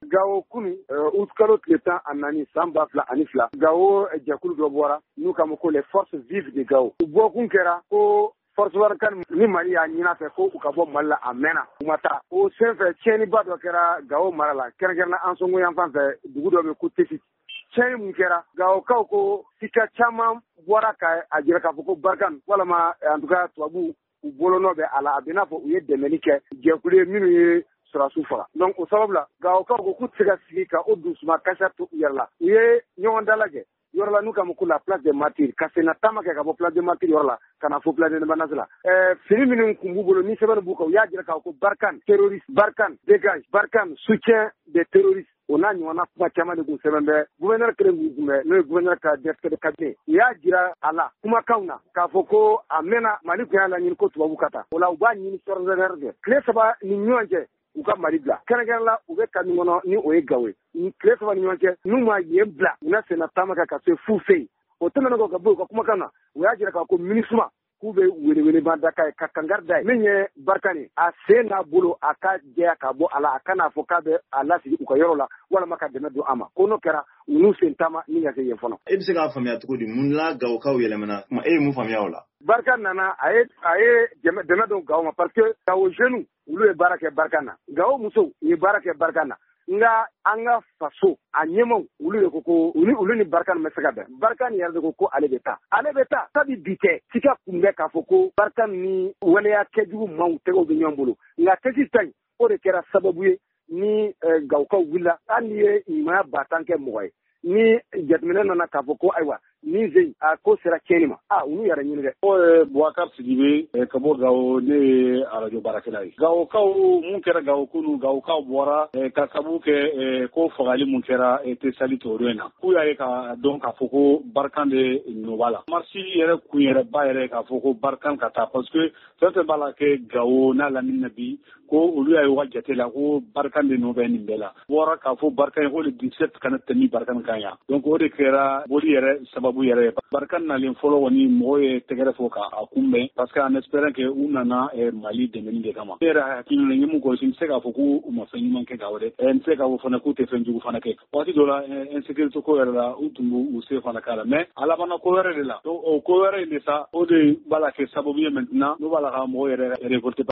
Gawo kunu utkalo tile 14 san 2002 Gawo jakulu dɔ bɔra n'u kama ko les forces vives de Gawo u bɔkun kɛra ko force warkan ni Mali y'a ɲin'a fɛ ko u ka bɔ Mali la a mɛnna u ma taa o senfɛ tiɲɛniba dɔ kɛra Gawo mara la kɛrɛnkɛrɛnna an sɔngo yan fan fɛ dugu dɔ bɛ ko Tesit tiɲɛni mun kɛra Gawokaw ko sika caman bɔra a jira k'a fɔ ko Barkan walama en tout cas tubabu u bolonɔ bɛ a la a bɛ n'a fɔ u ye dɛmɛni kɛ jɛkulu ye minnu ye sɔrɔsiw faga donc o sababu la Gawokaw ko k'u tɛ se ka sigi ka o dusuma kasa to u yɛrɛ la u ye ɲɔgɔn dalajɛ yɔrɔ la n'u kama ko la place des martyrs ka senna taama kɛ ka bɔ place des martyrs yɔrɔ la ka na fɔ place de l'indépendance la fini minnu kun b'u bolo ni sɛbɛnni b'u kan u y'a jira k'a fɔ ko Barkan terroriste Barkan dégage Barkan soutien des terroristes o n'a ɲɔgɔnna kuma caman de kun sɛbɛn bɛ gouverneur kelen kun kunbɛn n'o ye gouverneur ka directeur de cabinet u y'a jira a la kumakanw na k'a fɔ ko a mɛnna Mali tun y'a laɲini ko tubabu ka taa o la u b'a ɲini extraordinaire fɛ tile 3 ni ɲɔgɔn cɛ u ka Mali bila kɛrɛnkɛrɛn la u bɛ Kami kɔnɔ ni o ye Gawo ye tile 3 ni ɲɔgɔn cɛ n'u ma yen bila u na senna taama kɛ ka se fu fɛ yen o tɛmɛnen kɔ ka bɔ u ka kumakan na u y'a jira k'a ko MINUSMA k'u bɛ welewelema da ka ye ka kangari da ye min ye Barkan ye a sen n'a bolo a ka jɛya ka bɔ a la a kana fɔ k'a bɛ a lasigi u ka yɔrɔ la walama ka dɛmɛ don a ma ko n'o kɛra u n'u sen taama ni ka se yen fɔlɔ. E bɛ se k'a faamuya cogo di mun la Gawokaw yɛlɛmana kuma e ye mun faamuya o la. Barkan nana a ye dɛmɛ don Gawo ma parce que Gawo jeunes olu ye baara kɛ Barkan na Gawo musow u ye baara kɛ Barkan na nga an ka faso a ɲɛmaw olu de ko olu ni Barkan bɛ se ka bɛn Barkan yɛrɛ de ko ale bɛ taa sabi bi tɛ sika kun bɛ k'a fɔ ko Barkan ni waleya kɛjugu maaw tɛgɛw bɛ ɲɔgɔn bolo nka Tesit ta in o de kɛra sababu ye ni Gawokaw wulila hali ni ye ɲumanya batan kɛ mɔgɔ ye ni jateminɛ nana k'a fɔ ko ayiwa ni Zeyi a ko sera tiɲɛni ma u n'u yɛrɛ ɲini dɛ. O ye Boubacar Sidibe ka bɔ Gawo ne ye radio baarakɛla ye. Gawokaw mun kɛra Gawo kunu Gawokaw bɔra ka sababu kɛ ko fagali mun kɛra Tesali toro in na k'u y'a ye ka dɔn k'a fɔ ko Barkan de nɔ b'a la. Marche yɛrɛ kun yɛrɛ ba yɛrɛ k'a fɔ ko Barkan ka taa parce que fɛn fɛn b'a la kɛ Gawo n'a lamini na bi ko olu y'a ye u ka jate la ko Barkan de nɔ bɛ nin bɛɛ la. Bɔra k'a fɔ Barkan ye ko le 17 kana tɛmɛ Barkan kan yan donc o de kɛra boli yɛrɛ sababu yɛrɛ Barkan nalen fɔlɔ kɔni mɔgɔw ye tɛgɛrɛ fɔ k'a kunbɛn parce que en espérant que u nana Mali dɛmɛni de kama. Ne yɛrɛ hakili la n ye mun kɔlɔsi n tɛ se k'a fɔ k'u ma fɛn ɲuman kɛ Gawo dɛ n tɛ se k'a fɔ fana k'u tɛ fɛn jugu fana kɛ waati dɔ la insécurité ko yɛrɛ la u tun b'u se fana k'a la mais a labanna ko wɛrɛ de la donc o ko wɛrɛ in de sa o de b'a la kɛ sababu ye maintenant n'u b'a la ka mɔgɔw yɛrɛ révolter